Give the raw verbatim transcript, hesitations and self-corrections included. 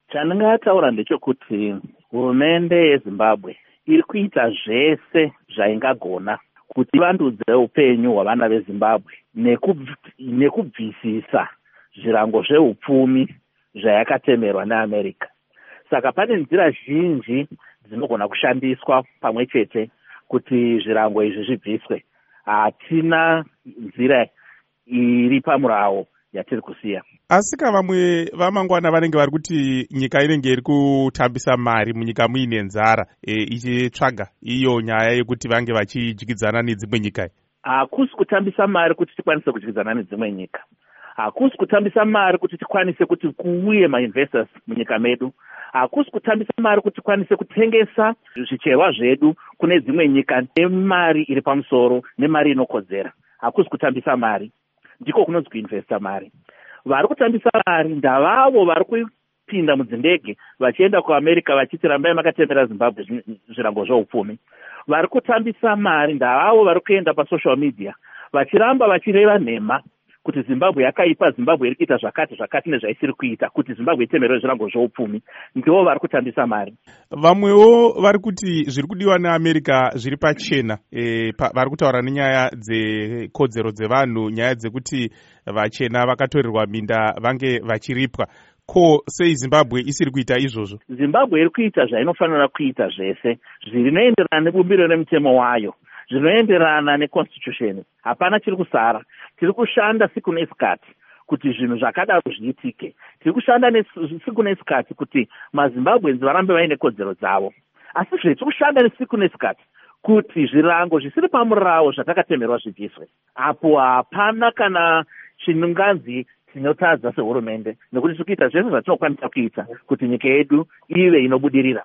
Chandingataura ndechekuti hurumende yeZimbabwe iri kuita zvese zvaingagona kuti ivandudze upenyu hwavana veZimbabwe nekubvisisa zvirango zveupfumi zvayakatemerwa neAmerica. Saka pane nzira zhinji dzinogona kushandiswa pamwe chete kuti zvirango izvi zvibviswe. Hatina nzira iri pamurawo yatiri kusiya. Asika vamwe vamangwana vanenge vari kuti nyika inenge iri kutambisa mari munyika muine nzara e, ichitsvaga iyo nyaya yekuti vange vachidyidzana nedzimwe nyika. Hakusi kutambisa mari kuti tikwanise kudyidzana nedzimwe nyika. Hakusi kutambisa mari kuti tikwanise kuti kuuye mainvestors munyika medu. Hakusi kutambisa mari kuti tikwanise kutengesa zvicherwa zvedu kune dzimwe nyika nemari iri pamusoro nemari inokodzera. Hakusi kutambisa mari. Ndiko kunonzi kuinvesta mari. Vari kutambisa mari ndavavo vari kupinda mudzindege vachienda kuAmerica vachiti rambai makatembera Zimbabwe zvirango zveupfumi. Vari kutambisa mari ndavavo vari kuenda pasocial media vachiramba vachireva nhema kuti Zimbabwe yakaipa, Zimbabwe iri kuita zvakati zvakati nezvaisiri kuita kuti Zimbabwe itemerwe zvirango zveupfumi. Ndivo vari kutambisa mari. Vamwewo vari kuti zviri kudiwa neAmerica zviri pachena. E, pa, vari kutaura nenyaya dzekodzero dzevanhu, nyaya dzekuti vachena vakatorerwa minda vange vachiripwa. Ko sei Zimbabwe isiri kuita izvozvo? Zimbabwe iri kuita zvainofanira kuita zvese zvinoenderana nebumbiro remutemo wayo, zvinoenderana neconstitution. Hapana chiri kusara. Tiri kushanda siku nesikati kuti zvinhu zvakadaro zviitike. Tiri kushanda siku nesikati kuti maZimbabwenzi varambe vaine kodzero dzavo. Asi zviri kushanda nesiku nesikati kuti zvirango zvisiri pamurawo zvatakatemerwa zvibviswe. Apo hapana kana chinunganzi tinotadza sehurumende, nekuti tiri kuita zvese zvatinokwanisa kuita kuti nyika yedu ive inobudirira.